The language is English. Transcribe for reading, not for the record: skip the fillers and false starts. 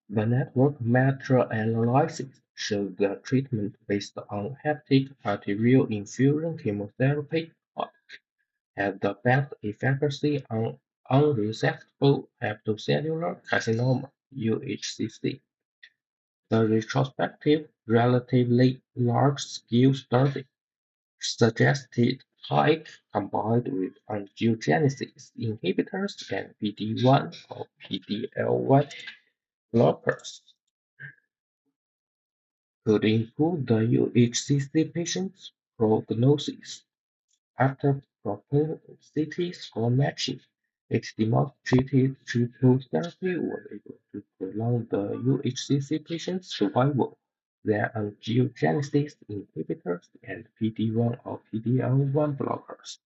The network meta-analysis showed that treatment based on hepatic arterial infusion chemotherapy had the best efficacy on unresectable hepatocellular carcinoma (UHCC). The retrospective, relatively large-scale study suggested Pike combined with angiogenesis inhibitors and PD-1 or PD-L1 blockers could improve the UHCC patient's prognosis. After propensity score matching, it demonstrated triple therapy was able to prolong the UHCC patient's survival than angiogenesis inhibitors and PD-1 or PD-L1 blockers.